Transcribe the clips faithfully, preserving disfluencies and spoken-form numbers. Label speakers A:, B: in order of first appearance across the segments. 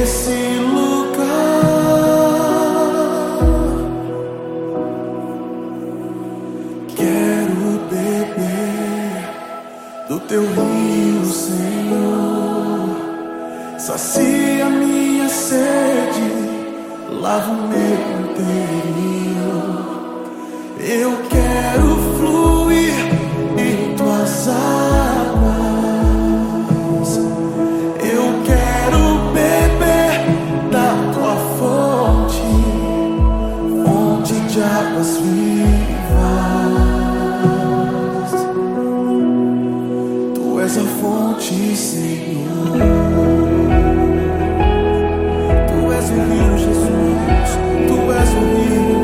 A: nesse lugar. Quero beber do teu rio, Senhor. Sacia minha sede, lava o meu interior. Eu quero fluir em tuas águas. Eu quero beber da tua fonte, fonte de águas vivas. Tu és a fonte, Senhor. Tu és o rio, Jesus. Tu és o rio.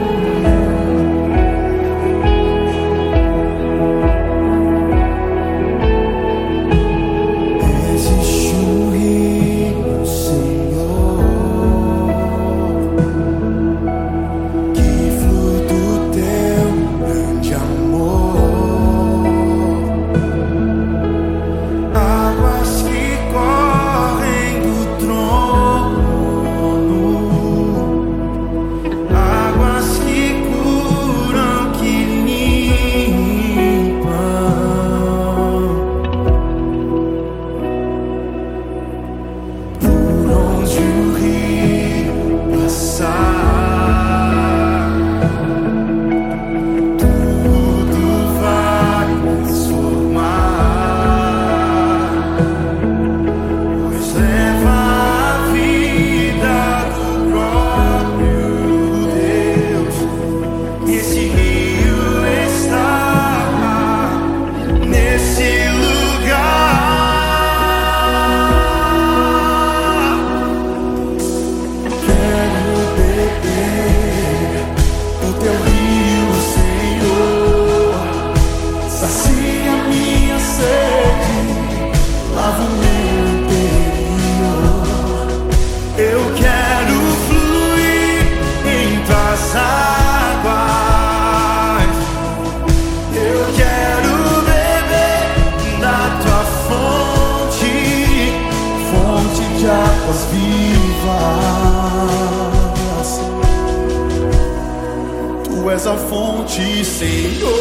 A: Águas vivas. Tu és a fonte, Senhor.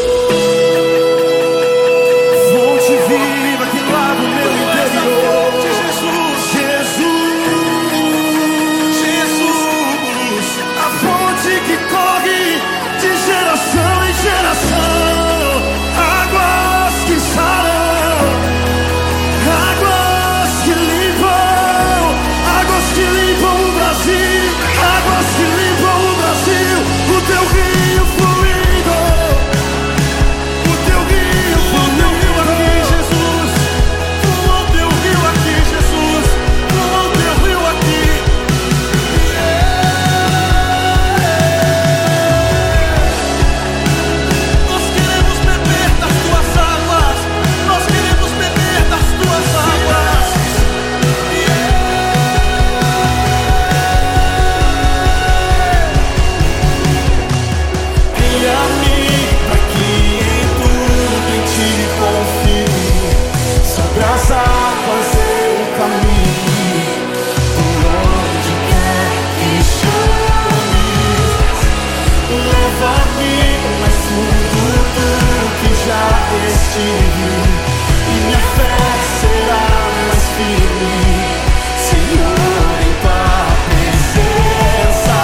A: Fonte viva que lava o meu interior. Jesus, Jesus, Jesus. A fonte que corre de geração em geração. Águas que saram, águas que limpam, águas que limpam o Brasil, águas que limpam o Brasil. O teu rio fluindo, o teu rio fluindo aqui, Jesus. Flua o teu rio aqui, Jesus. Flua o teu rio aqui. Nós queremos beber das tuas águas. Nós queremos beber das tuas águas. Sobre as águas eu caminho, por onde quer que chames. Leva-me mais fundo do que já estive, e minha fé será mais firme, Senhor, em tua presença.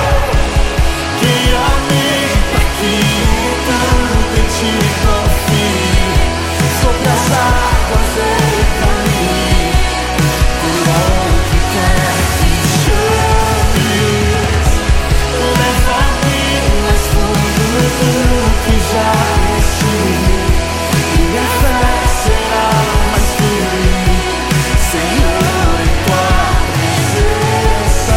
A: Guia-me para que tudo em ti confie. Sobre as águas eu caminho, por onde quer que chames. Leva-me mais fundo do que já estive, e minha fé será mais firme, Senhor, em tua presença.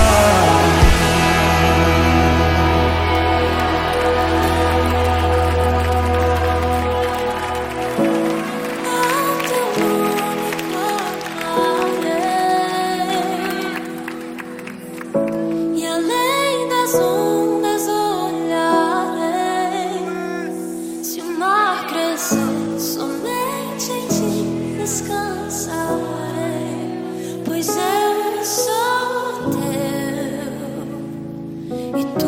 B: E além das ondas olharei. Se o mar crescer, somente em ti descansarei, pois eu sou e tu